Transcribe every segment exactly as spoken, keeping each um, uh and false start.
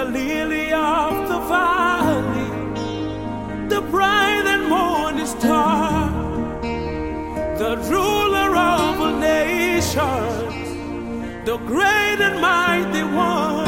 lily of the valley, the bright and morning star, the ruler of all nations, the great and mighty one.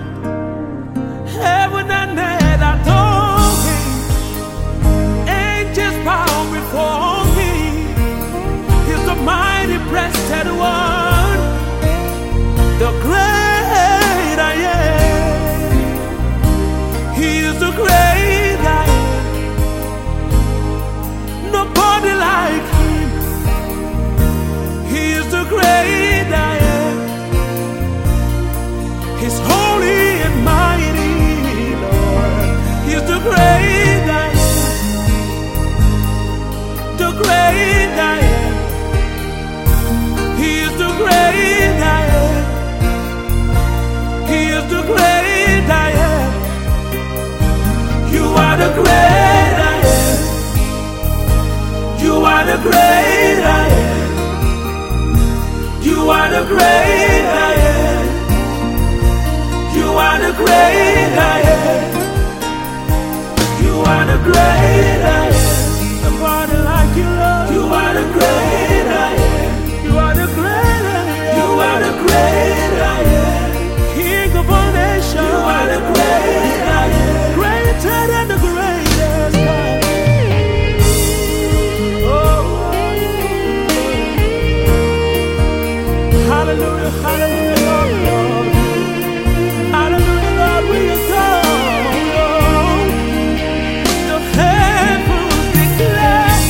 Heaven and earth adore him, angels bow before him. He's the mighty breasted one, the great I am. He is the great I am. Nobody like him. He is the great I am. He's holy and mighty, Lord. He's the great I am. The great I am. He is the great I am. He is the great I am. You are the great I am. You are the great I am. You are the great I am. You are the great I am. You are the great I am. Nobody like you, Lord. You are the great I am. You are the great I am. You are the great I am. King of all nations. You are the great I am. Greater than the greatest God. Oh, hallelujah, hallelujah, Lord, Lord. Hallelujah, Lord, we adore you. The heavens declare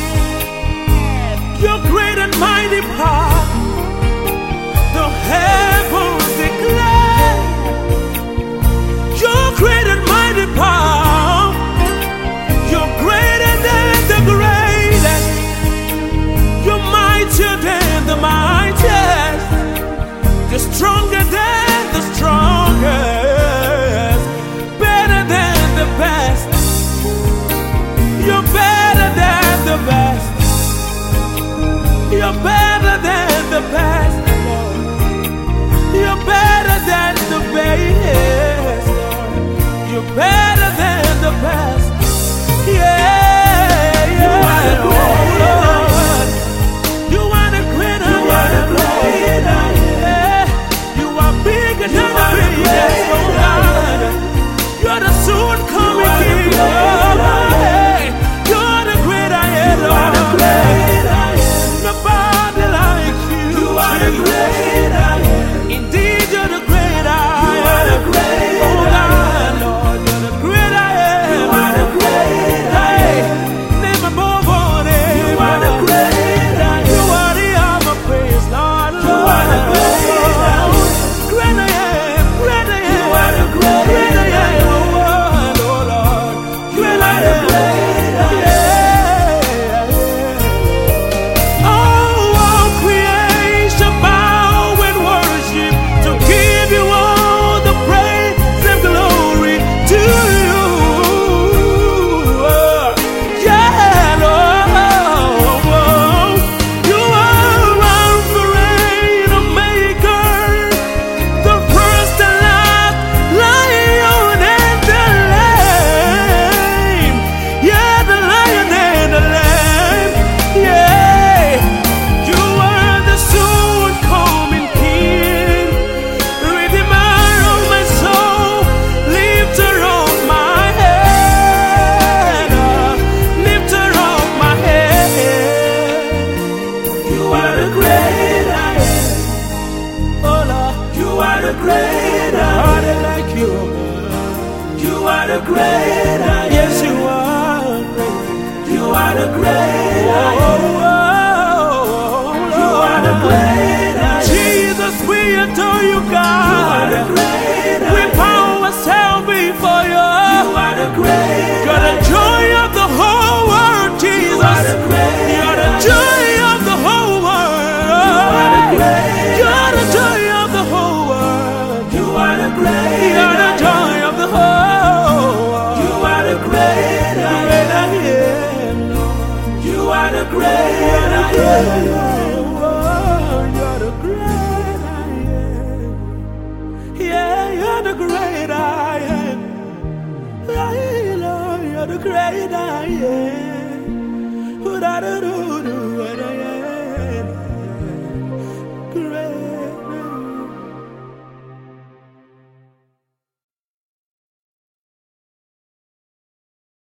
your great and mighty power. The heavens declare your great and mighty power. You're greater than the greatest. You're mightier than the mightiest. You're stronger than the strongest. Better than the best. You're better than the best. You're better than the best, Lord. You're better than the best, Lord. You're better than the best. Yeah, yeah. You are the great, Lord. You are the great I am. You are the great I am. You are bigger than the biggest, oh God. You're the soon coming King, Lord. You're the great I am, Lord. You are the great I am. Nobody like you. You are the great I am. Indeed, you're the great I am. You are the great oh God, Lord, you're the great I am. You are the great I am. Name above all names. You are the great I am. You are the armor praise, Lord. You are the great I am. Great I am, great I am. You are the great I am. Oh Lord, great I am. Yes, you are. You are the great I am. You are the great I am. Jesus, we adore you, God. You are the great I am. We bow ourselves before you. You are the great You're the joy of the whole world, Jesus. You are the great You're the joy of the whole world. You are the great You're the joy of the whole world. You are the great You're the joy of the whole world. Great I am, Lord. You are the great I am. You're the great I am. Yeah, you're the great I am. the great I am.